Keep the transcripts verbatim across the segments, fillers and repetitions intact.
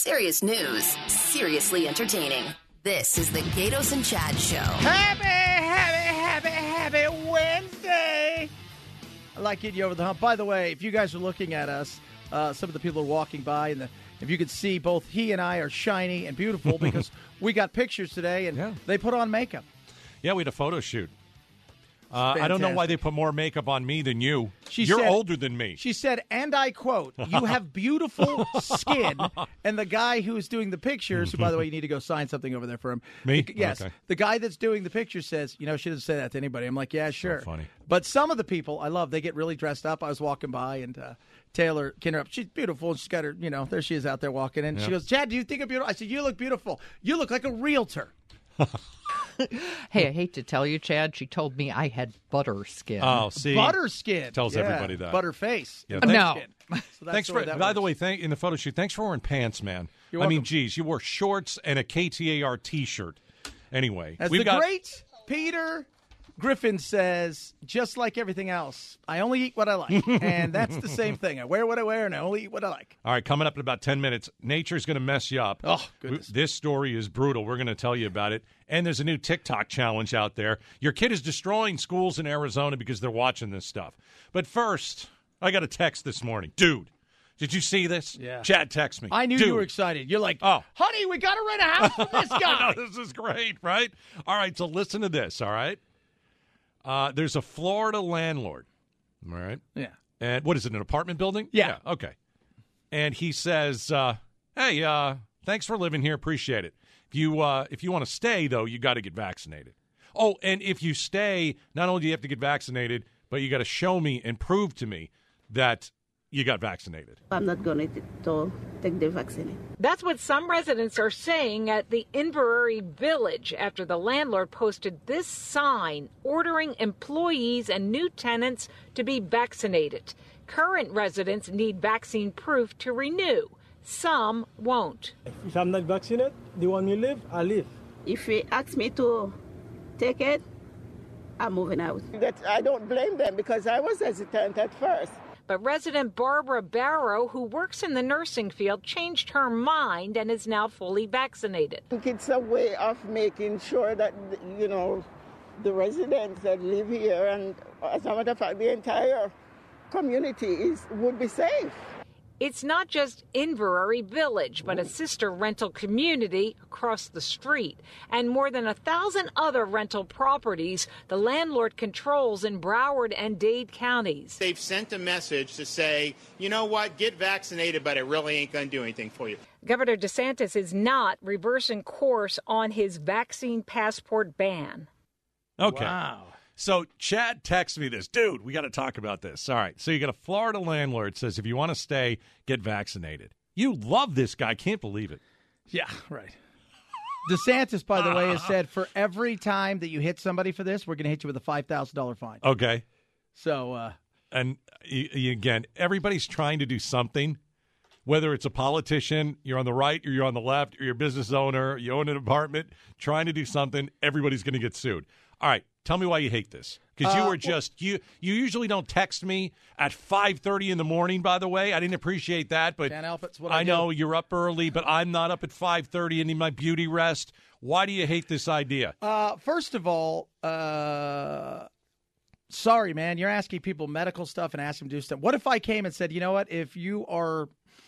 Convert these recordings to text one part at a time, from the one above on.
Serious news, seriously entertaining. This is the Gatos and Chad Show. Happy, happy, happy, happy Wednesday. I like getting you over the hump. By the way, if you guys are looking at us, uh, some of the people are walking by, and the, if you could see, both he and I are shiny and beautiful because we got pictures today, and yeah. they put on makeup. Yeah, we had a photo shoot. Uh, I don't know why they put more makeup on me than you. She You're said, older than me. She said, and I quote, "You have beautiful skin." And the guy who is doing the pictures, who, by the way, you need to go sign something over there for him. Me? The, yes. Okay. The guy that's doing the picture says, you know, she doesn't say that to anybody. I'm like, yeah, sure. So funny. But some of the people I love, they get really dressed up. I was walking by, and uh, Taylor Kinnerup, she's beautiful. And she's got her, you know, there she is out there walking. And yep. she goes, "Chad, do you think I'm beautiful?" I said, "You look beautiful. You look like a realtor." Hey, I hate to tell you, Chad, she told me I had butter skin. Oh, see? Butter skin. Tells yeah. everybody that. Butter face. Yeah, no. So thanks for, by works. the way, thank, in the photo shoot, thanks for wearing pants, man. You're I mean, welcome. geez, you wore shorts and a K T A R T-shirt. Anyway. As we've the got, great Peter Griffin says, just like everything else, I only eat what I like. And that's the same thing. I wear what I wear, and I only eat what I like. All right, coming up in about ten minutes, nature's going to mess you up. Oh, goodness. This story is brutal. We're going to tell you about it. And there's a new TikTok challenge out there. Your kid is destroying schools in Arizona because they're watching this stuff. But first, I got a text this morning. Dude, did you see this? Yeah. Chad text me. I knew Dude. you were excited. You're like, oh, honey, we got to rent a house from this guy. No, this is great, right? All right, so listen to this, all right? Uh, there's a Florida landlord, all right? Yeah. And what is it, an apartment building? Yeah. yeah okay. And he says, uh, hey, uh, thanks for living here. Appreciate it. If you, uh, if you want to stay, though, you got to get vaccinated. Oh, and if you stay, not only do you have to get vaccinated, but you got to show me and prove to me that you got vaccinated. I'm not going to, to take the vaccine. That's what some residents are saying at the Inverary Village after the landlord posted this sign ordering employees and new tenants to be vaccinated. Current residents need vaccine proof to renew. Some won't. If I'm not vaccinated, they want me to live, I live. If they ask me to take it, I'm moving out. That I don't blame them because I was hesitant at first. But resident Barbara Barrow, who works in the nursing field, changed her mind and is now fully vaccinated. I think it's a way of making sure that, you know, the residents that live here and, as a matter of fact, the entire community is would be safe. It's not just Inverary Village, but a sister rental community across the street, and more than a thousand other rental properties the landlord controls in Broward and Dade counties. They've sent a message to say, you know what, get vaccinated, but it really ain't going to do anything for you. Governor DeSantis is not reversing course on his vaccine passport ban. Okay. Wow. So Chad texts me this. Dude, we got to talk about this. All right. So you got a Florida landlord says if you want to stay, get vaccinated. You love this guy. Can't believe it. Yeah, right. DeSantis, by the way, has said for every time that you hit somebody for this, we're going to hit you with a five thousand dollars fine. Okay. So, uh, and y- y- again, everybody's trying to do something, whether it's a politician, you're on the right, or you're on the left, or you're a business owner, you own an apartment, trying to do something, everybody's going to get sued. All right. Tell me why you hate this. Because you Uh, were just, you you usually don't text me at five thirty in the morning, by the way. I didn't appreciate that. But Can't help it. It's what I I do. know you're up early, but I'm not up at five thirty and need my beauty rest. Why do you hate this idea? Uh, first of all, uh, sorry, man. You're asking people medical stuff and asking them to do stuff. What if I came and said, you know what, if you are,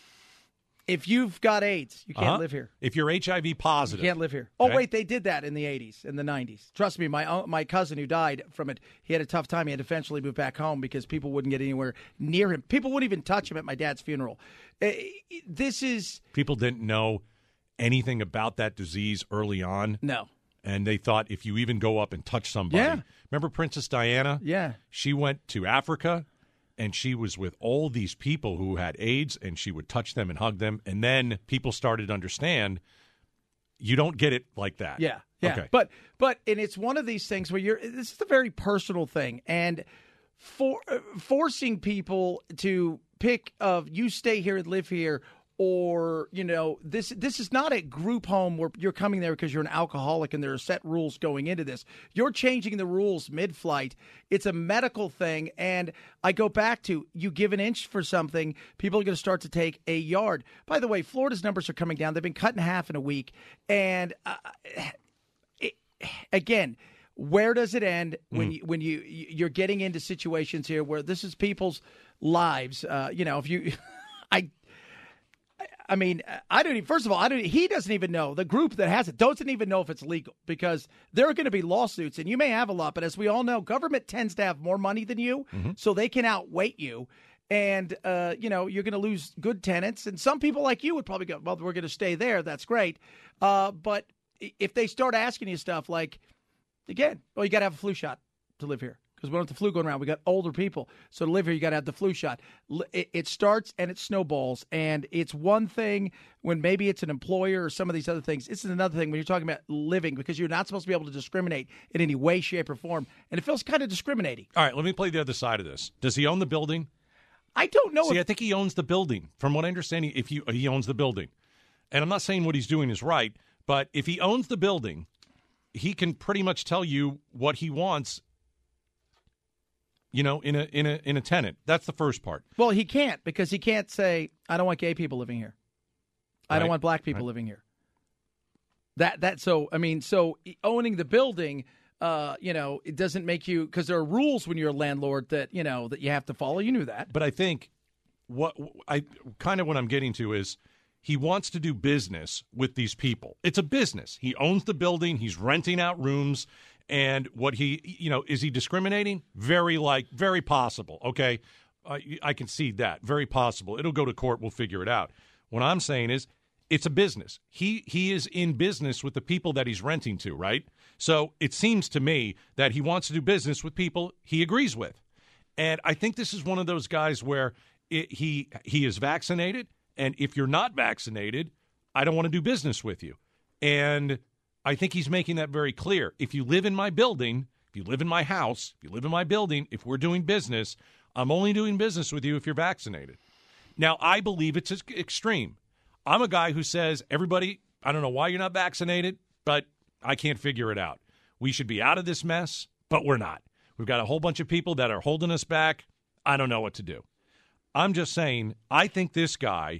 if you've got AIDS, you can't Uh-huh. live here. If you're H I V You positive. can't live here. Oh, Okay. wait, they did that in the eighties, in the nineties. Trust me, my own- my cousin who died from it, he had a tough time. He had to eventually move back home because people wouldn't get anywhere near him. People wouldn't even touch him at my dad's funeral. Uh, This is, People didn't know anything about that disease early on. no. And they thought if you even go up and touch somebody. Yeah. Remember Princess Diana? Yeah. She went to Africa, and she was with all these people who had AIDS, and she would touch them and hug them. And then people started to understand you don't get it like that. Yeah, yeah. Okay. But but and it's one of these things where you're. This is a very personal thing, and for uh, forcing people to pick of you stay here and live here, or, you know, this this is not a group home where you're coming there because you're an alcoholic and there are set rules going into this. You're changing the rules mid-flight. It's a medical thing. And I go back to, you give an inch for something, people are going to start to take a yard. By the way, Florida's numbers are coming down. They've been cut in half in a week. And uh, it, again, where does it end when Mm. you, when you you're getting into situations here where this is people's lives? Uh, you know, if you, I. I mean, I don't even, first of all, I don't, he doesn't even know, the group that has it doesn't even know if it's legal, because there are going to be lawsuits, and you may have a lot, but as we all know, government tends to have more money than you, Mm-hmm. so they can outweight you. And, uh, you know, you're going to lose good tenants. And some people like you would probably go, well, we're going to stay there. That's great. Uh, but if they start asking you stuff like, again, well, you got to have a flu shot to live here. Because we don't have the flu going around. We got older people. So to live here, you got to have the flu shot. It, it starts and it snowballs. And it's one thing when maybe it's an employer or some of these other things. This is another thing when you're talking about living, because you're not supposed to be able to discriminate in any way, shape, or form. And it feels kind of discriminating. All right, let me play the other side of this. Does he own the building? I don't know. See, if, I think he owns the building. From what I understand, if you, he owns the building. And I'm not saying what he's doing is right, but if he owns the building, he can pretty much tell you what he wants, you know, in a in a in a tenant. That's the first part. Well, he can't, because he can't say, I don't want gay people living here. I Right. don't want black people Right. living here. That that so I mean, so owning the building, uh, you know, it doesn't make you, because there are rules when you're a landlord that, you know, that you have to follow. You knew that. But I think what I kind of what I'm getting to is he wants to do business with these people. It's a business. He owns the building. He's renting out rooms. And what he, you know, is he discriminating? Very like, very possible. Okay. Uh, I can see that. Very possible. It'll go to court. We'll figure it out. What I'm saying is it's a business. He he is in business with the people that he's renting to, right? So it seems to me that he wants to do business with people he agrees with. And I think this is one of those guys where it, he he is vaccinated. And if you're not vaccinated, I don't want to do business with you. And I think he's making that very clear. If you live in my building, if you live in my house, if you live in my building, if we're doing business, I'm only doing business with you if you're vaccinated. Now, I believe it's extreme. I'm a guy who says, everybody, I don't know why you're not vaccinated, but I can't figure it out. We should be out of this mess, but we're not. We've got a whole bunch of people that are holding us back. I don't know what to do. I'm just saying, I think this guy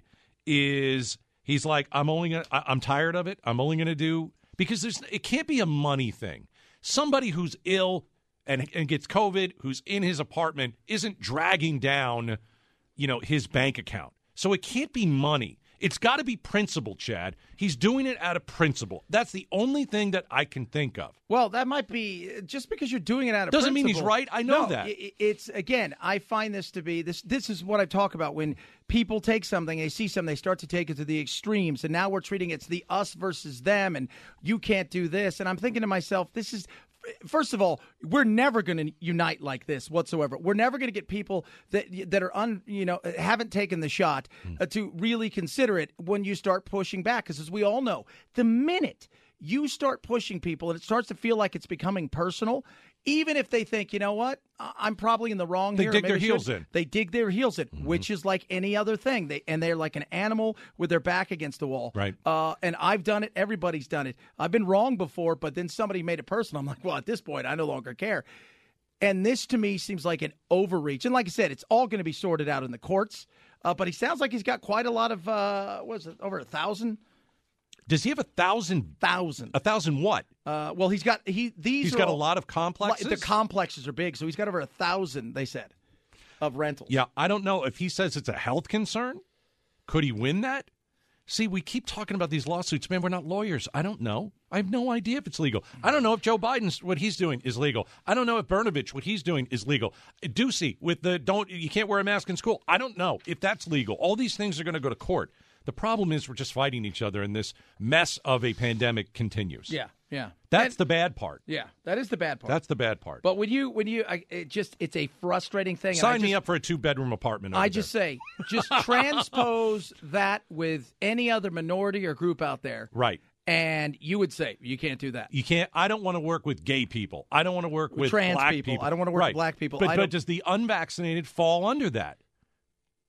is, he's like, I'm only going to, I'm tired of it. I'm only going to do, because there's, it can't be a money thing. Somebody who's ill and, and gets COVID, who's in his apartment, isn't dragging down, you know, his bank account. So it can't be money. It's got to be principle, Chad. He's doing it out of principle. That's the only thing that I can think of. Well, that might be, just because you're doing it out of Doesn't principle, mean he's right. I know no, that. it- It's, again, I find this to be, this This is what I talk about when people take something, they see something, they start to take it to the extremes, and now we're treating it's the us versus them, and you can't do this. And I'm thinking to myself, this is, first of all, we're never going to unite like this whatsoever. We're never going to get people that that are un, you know, haven't taken the shot uh, to really consider it when you start pushing back. Because as we all know, the minute you start pushing people and it starts to feel like it's becoming personal, even if they think, you know what, I- I'm probably in the wrong They here. dig maybe their I heels should," in. They dig their heels in, which is like any other thing. They and they're like an animal with their back against the wall. Right. Uh, and I've done it. Everybody's done it. I've been wrong before, but then somebody made it personal. I'm like, well, at this point, I no longer care. And this to me seems like an overreach. And like I said, it's all going to be sorted out in the courts. Uh, but he sounds like he's got quite a lot of, uh, what is it, over a thousand? Does he have a thousand? Thousand. A thousand what? Uh, well, he's got he these. He's are got a all- lot of complexes? The complexes are big, so he's got over a thousand. They said of rentals. Yeah, I don't know if he says it's a health concern. Could he win that? See, we keep talking about these lawsuits. Man, we're not lawyers. I don't know. I have no idea if it's legal. I don't know if Joe Biden's what he's doing is legal. I don't know if Brnovich, what he's doing is legal. Ducey with the don't you can't wear a mask in school. I don't know if that's legal. All these things are going to go to court. The problem is we're just fighting each other, and this mess of a pandemic continues. Yeah, yeah. That's And- the bad part. Yeah, that is the bad part. That's the bad part. But when you when you I, it just it's a frustrating thing. and Sign I me just- up for a two-bedroom apartment. Over I there. just say, just transpose that with any other minority or group out there, right. and you would say you can't do that. You can't. I don't want to work with gay people. I don't want to work with Trans black people. I don't want to work right. with black people. But, I but don't- does the unvaccinated fall under that?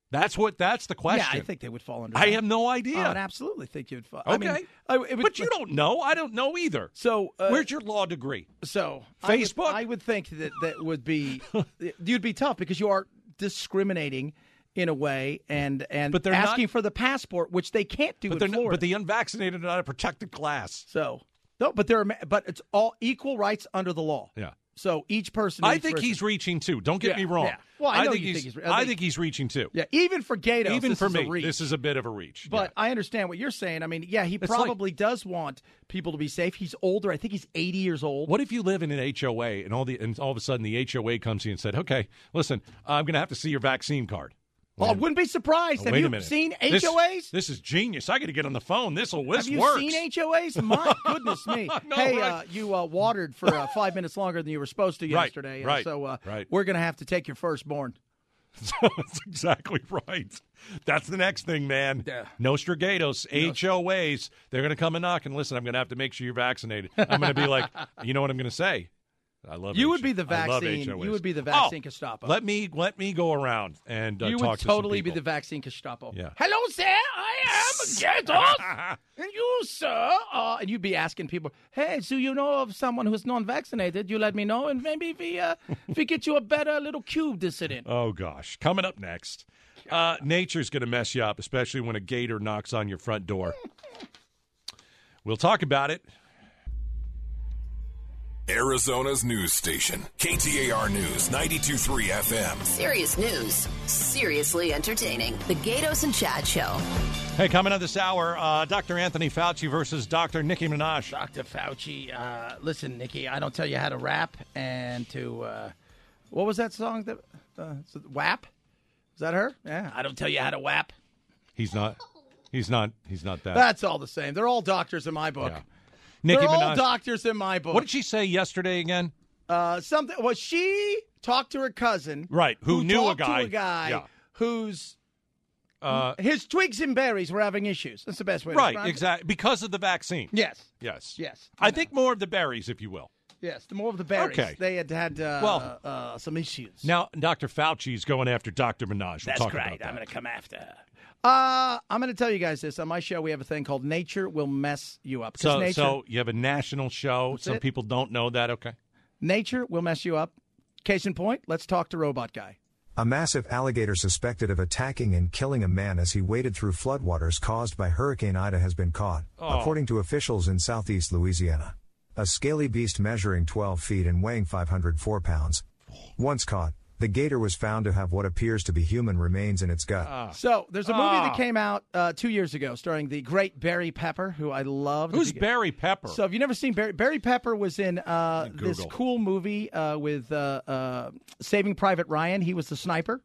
That's what. That's the question. Yeah, I think they would fall under I that. have no idea. Oh, I absolutely think you'd fall. Okay. I mean, I, it would, but you don't know. I don't know either. So, uh, where's your law degree? So, Facebook? I would, I would think that that would be you'd be tough because you are discriminating in a way and and But they're asking not- for the passport, which they can't do But in they're not, Florida. but the unvaccinated are not a protected class. So, no, but they're but it's all equal rights under the law. Yeah. So each person. I each think person- he's reaching too. Don't get Yeah, me wrong. yeah. Well, I know think you he's. think he's- I I think- think he's reaching too. Yeah, even for Gatos, Even this for is me, a reach. this is a bit of a reach. But yeah. I understand what you're saying. I mean, yeah, he It's probably does want people to be safe. He's older. I think he's eighty years old. What if you live in an H O A and all the and all of a sudden the H O A comes to you and said, "Okay, listen, I'm going to have to see your vaccine card." Well, I wouldn't be surprised. Oh, Have wait you a minute. seen This- H O As? This is genius. I got to get on the phone. This will this Have you works. seen H O As? My goodness me. No, hey, right. uh, you uh, watered for uh, five minutes longer than you were supposed to Right, yesterday. uh, right, so uh, right. we're going to have to take your firstborn. That's exactly right. That's the next thing, man. Yeah. Nostragatos, H O As, they're going to come and knock and listen, I'm going to have to make sure you're vaccinated. I'm going to be like, you know what I'm going to say? I love You H- would be the I love vaccine. H O As. You would be the vaccine Oh, Gestapo. Let me let me go around and uh, you talk would to totally some be people. the vaccine Gestapo. Yeah. Hello, sir. I am Gatos. And you, sir. Uh, and you'd be asking people, hey, so you know of someone who's non-vaccinated? You let me know, and maybe if we, uh, if we get you a better little cube to sit in. Oh, gosh. Coming up next, uh, nature's going to mess you up, especially when a gator knocks on your front door. We'll talk about it. Arizona's news station, K T A R News, ninety-two point three F M. Serious news, seriously entertaining. The Gatos and Chad Show. Hey, coming up this hour, uh, Doctor Anthony Fauci versus Doctor Nicki Minaj. Doctor Fauci, uh, listen, Nikki, I don't tell you how to rap and to, uh, what was that song? That uh, so- W A P? Is that her? Yeah, I don't tell you how to W A P. He's not. He's not. He's not that. That's all the same. They're all doctors in my book. Yeah. Nicki They're all Minaj. doctors in my book. What did she say yesterday again? Uh, something. Well, she talked to her cousin, Right, who knew a talked guy. to a guy Yeah. whose Uh, his twigs and berries were having issues. That's the best way. to right, describe it. exactly. Because of the vaccine. Yes. Yes. Yes. I think more of the berries, if you will. Yes. The more of the berries. Okay. They had had uh, Well, uh, some issues. Now, Doctor Fauci's going after Doctor Minaj. We'll That's talk great. about that. I'm going to come after her. Uh, I'm going to tell you guys this. On my show, we have a thing called Nature Will Mess You Up. 'Cause So, nature, so you have a national show. That's Some it. people don't know that. Okay. nature will mess you up. Case in point, let's talk to Robot Guy. A massive alligator suspected of attacking and killing a man as he waded through floodwaters caused by Hurricane Ida has been caught, Oh. according to officials in southeast Louisiana. A scaly beast measuring twelve feet and weighing five hundred four pounds. Once caught, the gator was found to have what appears to be human remains in its gut. So there's a movie Ah. that came out uh, two years ago starring the great Barry Pepper, who I love. Who's Barry Pepper? So if you've never seen Barry, Barry Pepper was in uh, this Google. cool movie uh, with uh, uh, Saving Private Ryan. He was the sniper.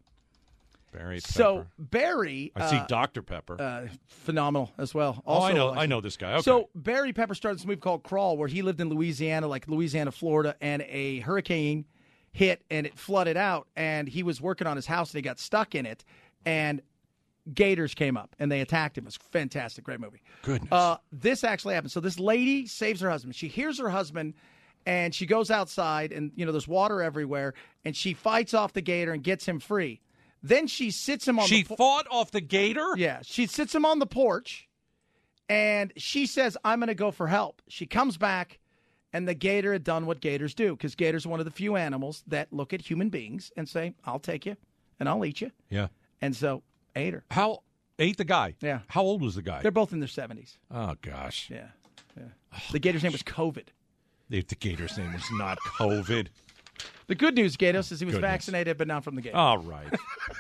Barry Pepper. So Barry, I see uh, Doctor Pepper. uh, phenomenal as well. oh, Also, I know. like- I know this guy. Okay. So Barry Pepper started this movie called Crawl, where he lived in Louisiana, like Louisiana, Florida, and a hurricane hit and it flooded out, and he was working on his house and he got stuck in it, and gators came up and they attacked him. It was a fantastic, great movie. Goodness. Uh, this actually happened. So this lady saves her husband. She hears her husband, and she goes outside, and you know there's water everywhere, and she fights off the gator and gets him free. Then she sits him on. she the po- fought off the gator? Yeah, she sits him on the porch, and she says, "I'm going to go for help." She comes back, and the gator had done what gators do, because gators are one of the few animals that look at human beings and say, "I'll take you, and I'll eat you." Yeah. And so ate her. How ate the guy? Yeah. How old was the guy? They're both in their seventies. Oh gosh. Yeah, yeah. The gator's name was COVID. If the gator's name was not COVID. The good news, Gatos, is he was Goodness. vaccinated, but not from the gator. All right.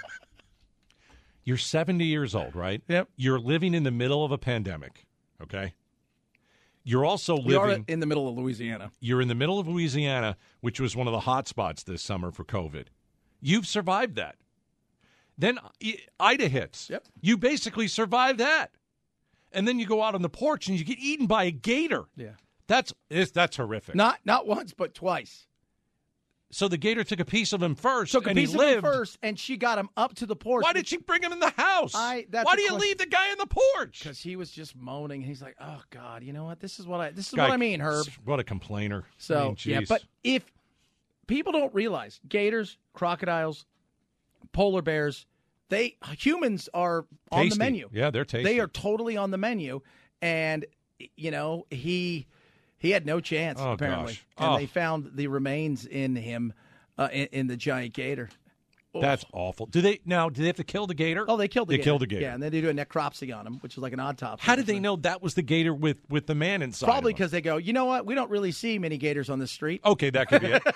You're seventy years old, right? Yep. You're living in the middle of a pandemic, okay? You're also We are living in the middle of Louisiana. You're in the middle of Louisiana, which was one of the hot spots this summer for COVID. You've survived that. Then I- Ida hits. Yep. You basically survived that. And then you go out on the porch and you get eaten by a gator. Yeah. That's it's, that's horrific. Not not once, but twice. So the gator took a piece of him first, Took a and piece he of lived. him first, and she got him up to the porch. Why did she bring him in the house? I- that's Why a do you question. leave the guy on the porch? Because he was just moaning. He's like, "Oh God, you know what? This is what I this is Guy- what I mean, Herb." What a complainer. So I mean, yeah, geez. but if people don't realize gators, crocodiles, polar bears, they humans are on Tasty. the menu. Yeah, they're tasty. They are totally on the menu, and you know he he had no chance Oh, apparently, gosh. and Oh. they found the remains in him uh, in, in the giant gator. Oh. That's awful. Do they now? Do they have to kill the gator? Oh, they killed the they gator. killed the gator. Yeah, and then they do a necropsy on him, which is like an autopsy. How did they know that was the gator with, with the man inside? Probably of him? because they go, you know what? We don't really see many gators on this street. Okay, that could be it.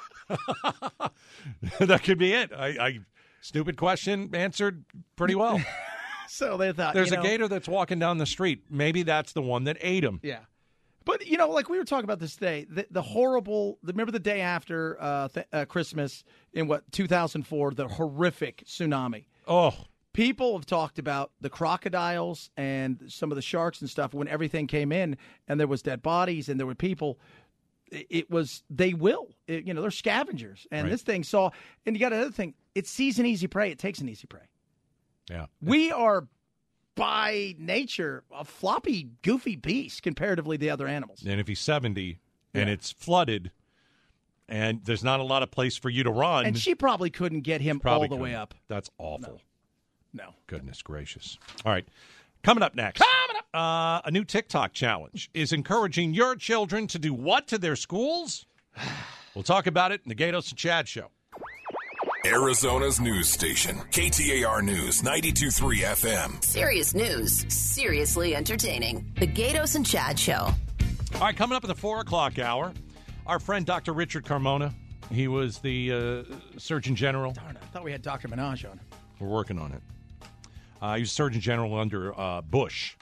That could be it. I, I stupid question answered pretty well. So they thought There's you know, a gator that's walking down the street. Maybe that's the one that ate him. Yeah. But, you know, like we were talking about this day, the, the horrible, the, remember the day after uh, th- uh, Christmas in, what, two thousand four, the horrific tsunami. Oh. People have talked about the crocodiles and some of the sharks and stuff when everything came in and there was dead bodies and there were people. It, it was, they will. It, you know, they're scavengers. And Right. this thing saw, and you got another thing, it sees an easy prey. It takes an easy prey. Yeah. We are, by nature, a floppy, goofy beast comparatively to the other animals. And if he's seventy and Yeah. it's flooded and there's not a lot of place for you to run. And she probably couldn't get him all probably the way couldn't. up. That's awful. No. Goodness gracious. All right. Coming up next. Coming up. Uh, a new TikTok challenge is encouraging your children to do what to their schools? We'll talk about it in the Gatos and Chad Show. Arizona's news station, K T A R News, ninety-two point three F M. Serious news, seriously entertaining. The Gatos and Chad Show. All right, coming up at the four o'clock hour, our friend Doctor Richard Carmona. He was the uh, Surgeon General. Darn it. I thought we had Doctor Minaj on. We're working on it. Uh, he was Surgeon General under uh, Bush.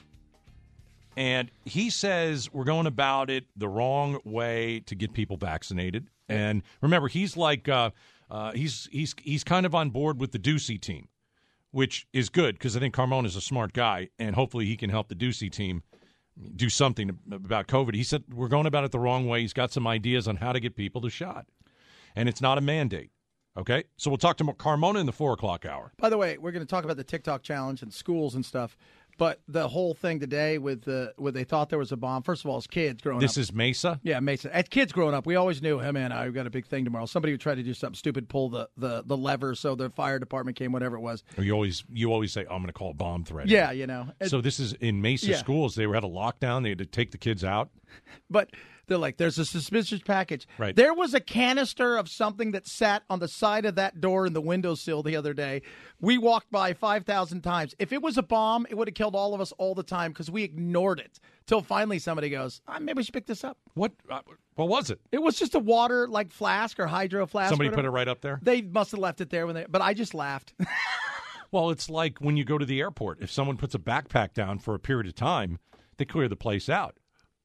And he says we're going about it the wrong way to get people vaccinated. And remember, he's like uh, uh, he's he's he's kind of on board with the Ducey team, which is good because I think Carmona's a smart guy, and hopefully he can help the Ducey team do something about COVID. He said we're going about it the wrong way. He's got some ideas on how to get people the shot, and it's not a mandate. Okay, so we'll talk to Carmona in the four o'clock hour. By the way, we're going to talk about the TikTok challenge and schools and stuff. But the whole thing today with the where they thought there was a bomb. First of all, as kids growing This up, is Mesa? Yeah, Mesa. As kids growing up, we always knew, hey man, I've got a big thing tomorrow. Somebody would try to do something stupid, pull the, the, the lever so the fire department came, whatever it was. Or you always you always say, oh, I'm going to call a bomb threat. Yeah, you know. So this is in Mesa Yeah. schools. They were had a lockdown. They had to take the kids out. But they're like, there's a suspicious package. Right. There was a canister of something that sat on the side of that door in the windowsill the other day. We walked by five thousand times. If it was a bomb, it would have killed all of us all the time because we ignored it. Till finally somebody goes, ah, maybe we should pick this up. What uh, What was it? It was just a water like flask or hydro flask. Somebody whatever. put it right up there? They must have left it there when they. But I just laughed. Well, it's like when you go to the airport. If someone puts a backpack down for a period of time, they clear the place out.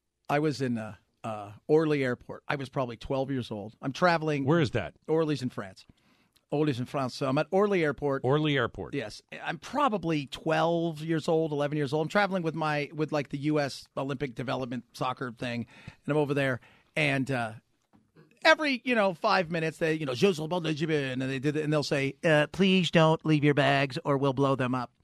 I was in uh, uh, Orly Airport. I was probably twelve years old. I'm traveling. Where is that? Orly's in France. Orly's in France. So I'm at Orly Airport. Orly Airport. Yes, I'm probably twelve years old, eleven years old. I'm traveling with my with like the U S Olympic Development Soccer thing, and I'm over there. And uh, every you know five minutes, they you know and they did it, and they'll say, uh, "Please don't leave your bags, or we'll blow them up."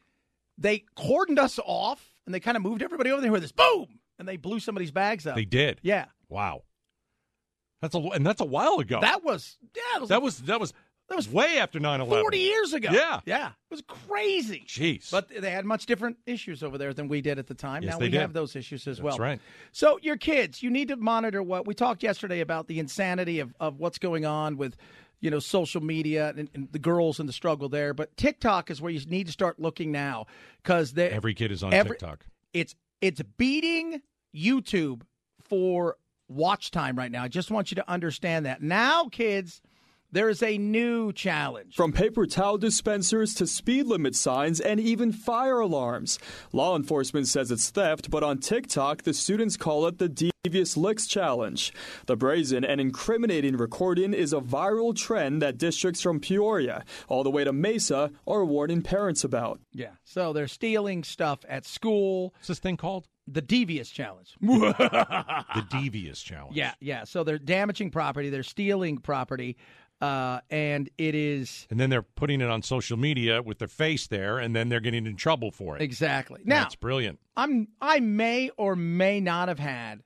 They cordoned us off, and they kind of moved everybody over there with this boom, and they blew somebody's bags up. They did. Yeah. Wow. That's a and that's a while ago. That was yeah. It was that was that was that was way after nine eleven. forty years ago. Yeah. Yeah. It was crazy. Jeez. But they had much different issues over there than we did at the time. Yes, now they we did. have those issues as That's well. right. So your kids, you need to monitor what we talked yesterday about the insanity of, of what's going on with, you know, social media and, and the girls and the struggle there. But TikTok is where you need to start looking now because every kid is on every, TikTok. It's it's beating YouTube for watch time right now. I just want you to understand that. Now, kids, there is a new challenge. From paper towel dispensers to speed limit signs and even fire alarms. Law enforcement says it's theft, but on TikTok, the students call it the Devious Licks Challenge. The brazen and incriminating recording is a viral trend that districts from Peoria all the way to Mesa are warning parents about. Yeah, so they're stealing stuff at school. What's this thing called? The Devious Challenge. The Devious Challenge. Yeah, yeah. So they're damaging property. They're stealing property. Uh, and it is... And then they're putting it on social media with their face there, and then they're getting in trouble for it. Exactly. Now, That's brilliant. I'm, I may or may not have had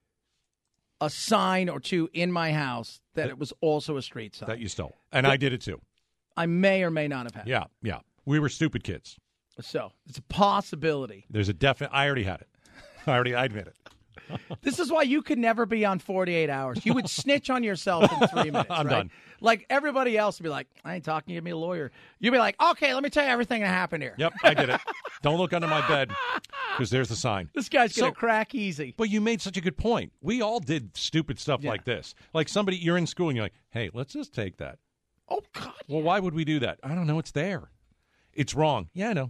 a sign or two in my house that it was also a street sign. That you stole. And I did it too. I may or may not have had. Yeah, yeah. We were stupid kids. So it's a possibility. There's a definite. I already had it. I already I admit it. This is why you could never be on forty-eight hours. You would snitch on yourself in three minutes. I'm right? done. Like everybody else would be like, I ain't talking, give me a lawyer. You'd be like, okay, let me tell you everything that happened here. Yep, I did it. Don't look under my bed because there's the sign. This guy's going to So- crack easy. But you made such a good point. We all did stupid stuff Yeah. like this. Like somebody, you're in school and you're like, hey, let's just take that. Oh, God. Well, why would we do that? I don't know. It's there. It's wrong. Yeah, I know.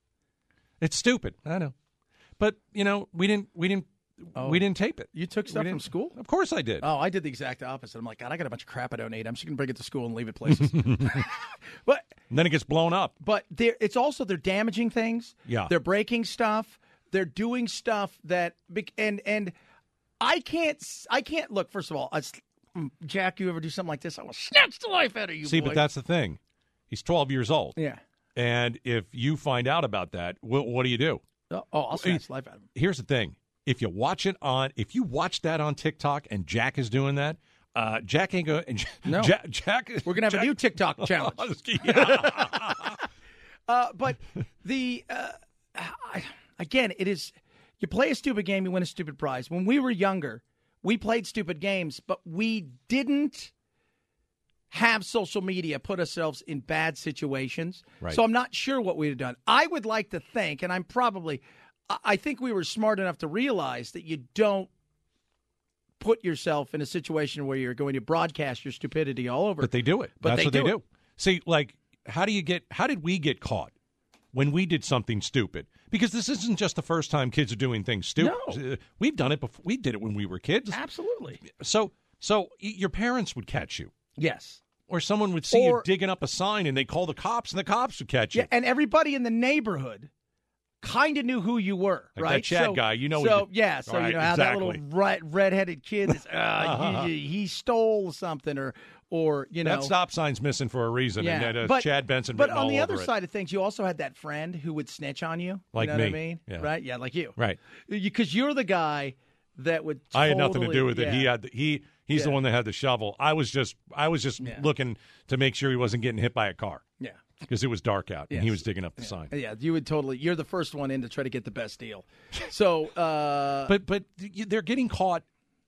It's stupid. I know. But, you know, we didn't, we didn't, Oh. we didn't tape it. You took We stuff from didn't- school? Of course I did. Oh, I did the exact opposite. I'm like, God, I got a bunch of crap I don't need. I'm just going to bring it to school and leave it places. But And then it gets blown up. But they're, it's also they're damaging things. Yeah. They're breaking stuff. They're doing stuff that bec- and and I can't s- I can't look. First of all, I, s- mm, Jack, you ever do something like this? I will snatch the life out of you. See, boy. but that's the thing. He's twelve years old. yeah. And if you find out about that, what, what do you do? Oh, oh, I'll snatch the life out of him. Here's the thing. If you watch it on, if you watch that on TikTok and Jack is doing that, uh, Jack ain't going to. No. Jack, Jack, We're gonna have Jack, a new TikTok challenge. Yeah. Uh, but the uh, I, again, it is you play a stupid game, you win a stupid prize. When we were younger, we played stupid games, but we didn't have social media put ourselves in bad situations. Right. So I'm not sure what we'd have done. I would like to think, and I'm probably, I- I think we were smart enough to realize that you don't put yourself in a situation where you're going to broadcast your stupidity all over. But they do it. But That's they what do they it. do. See, like, how do you get? How did we get caught when we did something stupid? Because this isn't just the first time kids are doing things stupid. No. Uh, We've done it before. We did it when we were kids. Absolutely. So, so y- your parents would catch you, Yes. or someone would see Or- you digging up a sign, and they call the cops, and the cops would catch you. Yeah, and everybody in the neighborhood kind of knew who you were, Like right? that Chad so, guy, you know So he- yeah, so All right, you know how exactly. that little red, redheaded kid is, uh, he, he stole something, or or you know that stop sign's missing for a reason, yeah. and that uh, but, Chad Benson. But written on all the other over it. side of things, you also had that friend who would snitch on you. Like you know me. what I mean? Yeah. Right? Yeah, like you. Right. Because you're the guy that would. I had nothing to totally- do with it. He yeah. had the, he he's the Yeah. one that had the shovel. I was just I was just Yeah. looking to make sure he wasn't getting hit by a car. Yeah. Because it was dark out and he Yes. was digging up the sign. Yeah, you would totally. You're the first one in to try to get the best deal. So, uh, But but they're getting caught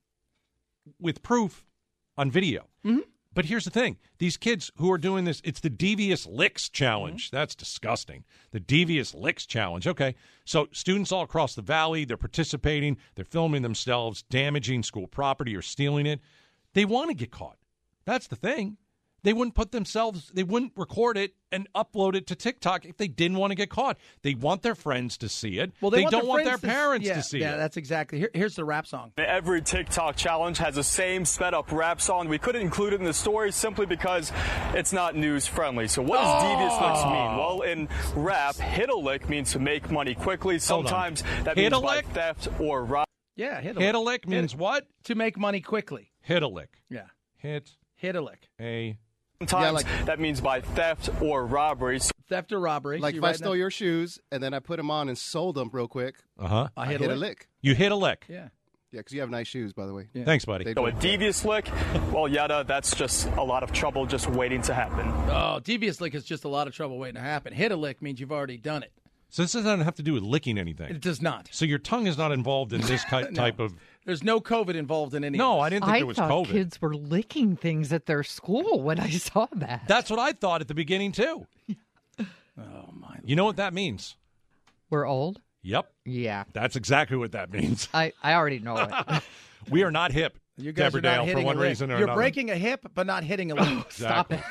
with proof on video. Mm-hmm. But here's the thing: these kids who are doing this, it's the Devious Licks Challenge. Mm-hmm. That's disgusting. The Devious Licks Challenge. Okay, so students all across the valley, they're participating. They're filming themselves damaging school property or stealing it. They want to get caught. That's the thing. They wouldn't put themselves, they wouldn't record it and upload it to TikTok if they didn't want to get caught. They want their friends to see it. well, they, they, want don't their want their friends to- parents yeah, to see yeah, it. that's exactly. Here, here's the rap song. Every TikTok challenge has the same sped up rap song. We couldn't include it in the story simply because it's not news friendly. So what does devious licks mean? Well, in rap, hit a lick means to make money quickly. Hold on. Sometimes that Hit means a by lick? theft or robbery. Yeah, hit a Hit a lick. lick means what? To make money quickly. Hit a lick. Yeah, Hit hit a lick. a Sometimes Yeah, like- that means by theft or robbery. So Theft or robbery. Like So if you I writing stole that? your shoes and then I put them on and sold them real quick, uh huh. I I hit, hit a a lick. lick. You hit a lick. Yeah. Yeah, because you have nice shoes, by the way. Yeah. Thanks, buddy. They a do. devious lick, well, yada, that's just a lot of trouble just waiting to happen. Oh, devious lick is just a lot of trouble waiting to happen. Hit a lick means you've already done it. So this doesn't have to do with licking anything. It does not. So your tongue is not involved in this ki- No. type of. There's no COVID involved in any. No, of I this. didn't think I there was thought COVID. kids were licking things at their school when I saw that. That's what I thought at the beginning too. Oh my! You know what that means? We're old? Yep, Yeah. that's exactly what that means. I, I already know it. We are not hip, You guys Deborah are not Dale, for hitting one a lick. reason or You're another. breaking a hip, but not hitting a lick. Exactly.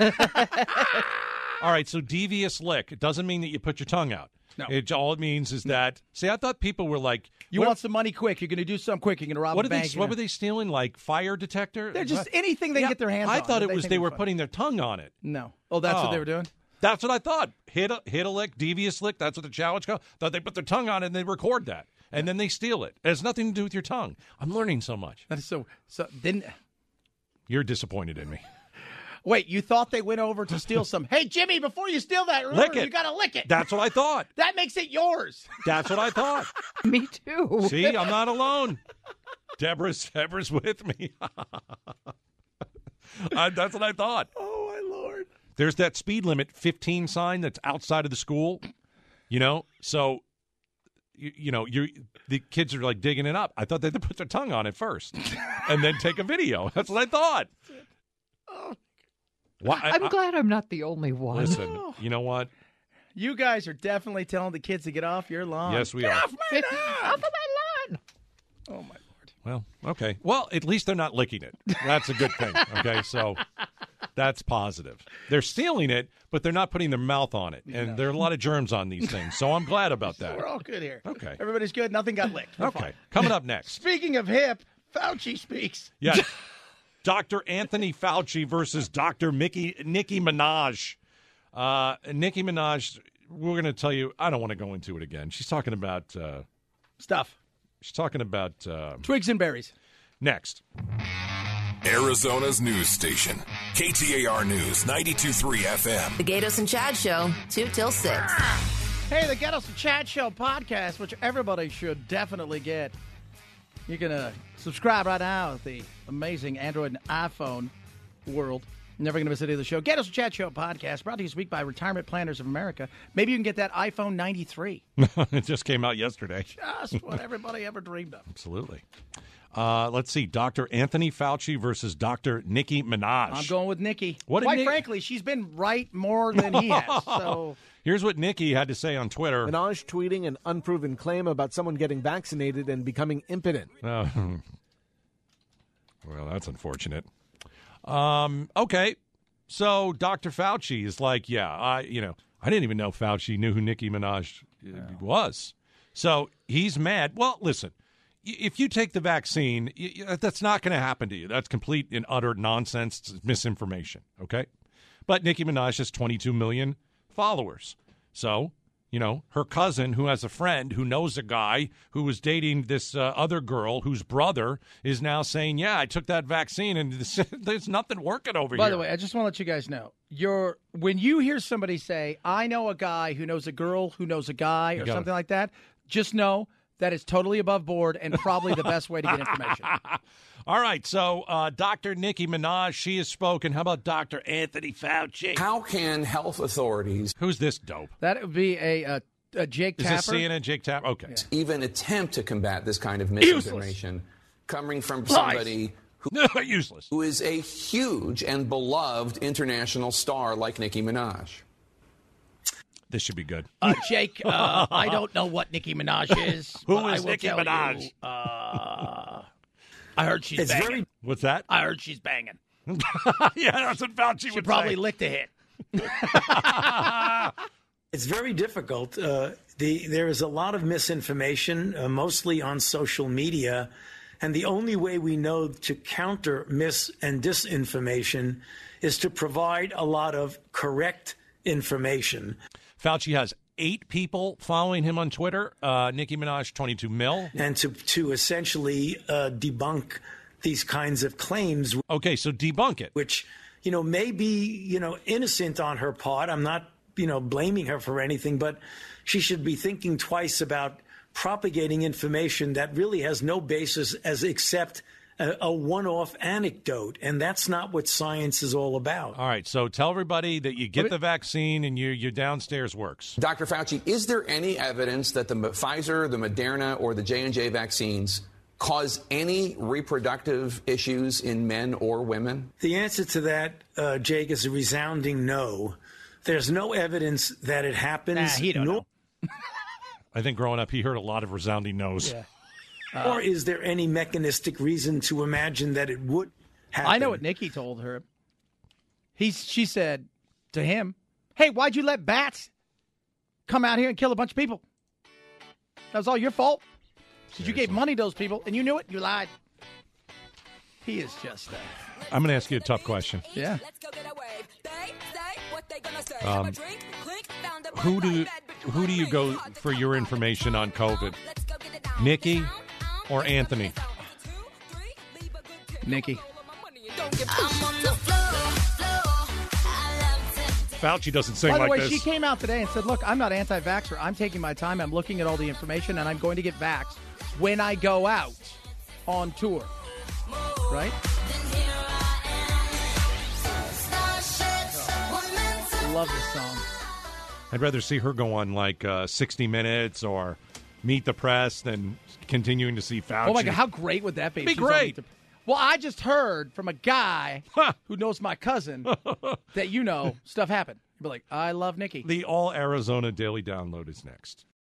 All right, so devious lick. It doesn't mean that you put your tongue out. No. It, all it means is that. See, I thought people were like, You what, want some money quick? You're going to do something quick. You're going to rob what a are they? bank. What were they stealing? Like fire detector? They're just What? anything they Yeah, can get their hands I on. thought that it was think they is were fun. putting their tongue on it. No. Oh, that's what Oh. they were doing. That's what I thought. Hit a hit a lick, devious lick. That's what the challenge called. Thought they put their tongue on it and they record that, and then they steal it. It has nothing to do with your tongue. I'm learning so much. That is so. So didn't. You're disappointed in me. Wait, you thought they went over to steal some? Hey, Jimmy, before you steal that, remember, Lick it. you got to lick it. That's what I thought. That makes it yours. That's what I thought. Me too. See, I'm not alone. Deborah's Deborah's with me. I, that's what I thought. Oh my lord! There's that speed limit fifteen sign that's outside of the school, you know? So, you, you know, you the kids are like digging it up. I thought they had to put their tongue on it first and then take a video. That's what I thought. Oh. Why, I, I'm I, glad I'm not the only one. Listen, you know what? You guys are definitely telling the kids to get off your lawn. Yes, we get are. Off my lawn. Off of my lawn. Oh, my Lord. Well, okay. Well, at least they're not licking it. That's a good thing. Okay, so that's positive. They're stealing it, but they're not putting their mouth on it. And No. there are a lot of germs on these things, so I'm glad about that. We're all good here. Okay. Everybody's good. Nothing got licked. We're Okay. fine. Coming up next. Speaking of hip, Fauci speaks. Yeah. Doctor Anthony Fauci versus Doctor Mickey, Nicki Minaj. Uh, Nicki Minaj, we're going to tell you, I don't want to go into it again. She's talking about uh, stuff. She's talking about uh, twigs and berries. Next. Arizona's news station, K T A R News, ninety-two point three F M. The Gatos and Chad Show, two till six. Hey, the Gatos and Chad Show podcast, which everybody should definitely get. You can uh, subscribe right now at the amazing Android and iPhone world. Never going to miss any of the show. Gatos and Chad Show podcast, brought to you this week by Retirement Planners of America. Maybe you can get that iPhone ninety-three. It just came out yesterday. Just what everybody ever dreamed of. Absolutely. Uh, let's see. Doctor Anthony Fauci versus Doctor Nicki Minaj. I'm going with Nicki. What did Quite Nick- frankly, she's been right more than he has. So here's what Nicki had to say on Twitter. Minaj tweeting an unproven claim about someone getting vaccinated and becoming impotent. Uh, well, that's unfortunate. Um, okay. So Doctor Fauci is like, yeah, I, you know, I didn't even know Fauci knew who Nicki Minaj uh, was. So he's mad. Well, listen. If you take the vaccine, that's not going to happen to you. That's complete and utter nonsense, it's misinformation, okay? But Nicki Minaj has twenty-two million followers. So, you know, her cousin, who has a friend who knows a guy who was dating this uh, other girl whose brother is now saying, yeah, I took that vaccine and this, there's nothing working over By here. the way, I just want to let you guys know, you're, when you hear somebody say, I know a guy who knows a girl who knows a guy or got something it. like that, just know that is totally above board and probably the best way to get information. All right, so uh, Doctor Nicki Minaj, she has spoken. How about Doctor Anthony Fauci? How can health authorities... Who's this dope? That would be a, a, a Jake Is Tapper. this C N N Jake Tapper? Okay. even attempt to combat this kind of misinformation coming from somebody who, Useless. who is a huge and beloved international star like Nicki Minaj? This should be good. Uh, Jake, uh, I don't know what Nicki Minaj is. Who but I is will Nicki tell Minaj? you, uh, I heard she's It's banging. very- What's that? I heard she's banging. Yeah, that's what Fauci She would probably say. licked a hit. It's very difficult. Uh, the, there is a lot of misinformation, uh, mostly on social media. And the only way we know to counter mis and disinformation is to provide a lot of correct information. Fauci has eight people following him on Twitter. Uh, Nicki Minaj, twenty-two mil. And to, to essentially uh, debunk these kinds of claims. Okay, so debunk it. Which, you know, may be, you know, innocent on her part. I'm not, you know, blaming her for anything, but she should be thinking twice about propagating information that really has no basis as except a, a one-off anecdote. And that's not what science is all about. All right, so tell everybody that you get the vaccine and your your downstairs works. Doctor Fauci, is there any evidence that the Pfizer, the Moderna, or the J and J vaccines cause any reproductive issues in men or women? The answer to that, uh, Jake, is a resounding no. There's no evidence that it happens. Nah, he don't nor- know. I think growing up, he heard a lot of resounding no's. Yeah. or is there any mechanistic reason to imagine that it would happen? I know what Nikki told her. He's, she said to him, hey, why'd you let bats come out here and kill a bunch of people? That was all your fault. Because you gave money to those people, and you knew it, you lied. He is just... Uh, I'm going to ask you a tough question. yeah. Um, who do who do you go for your information on COVID? Nikki or Anthony? Nikki. Fauci doesn't sing By the like way, this. she came out today and said, look, I'm not anti-vaxxer. I'm taking my time. I'm looking at all the information, and I'm going to get vaxxed when I go out on tour. Right? I love this song. I'd rather see her go on like uh, sixty minutes or Meet the Press than continuing to see Fauci. Oh, my God. How great would that be? Be if she was on great. Meet the- Well, I just heard from a guy who knows my cousin that, you know, stuff happened. You'd be like, I love Nikki. The All Arizona Daily Download is next.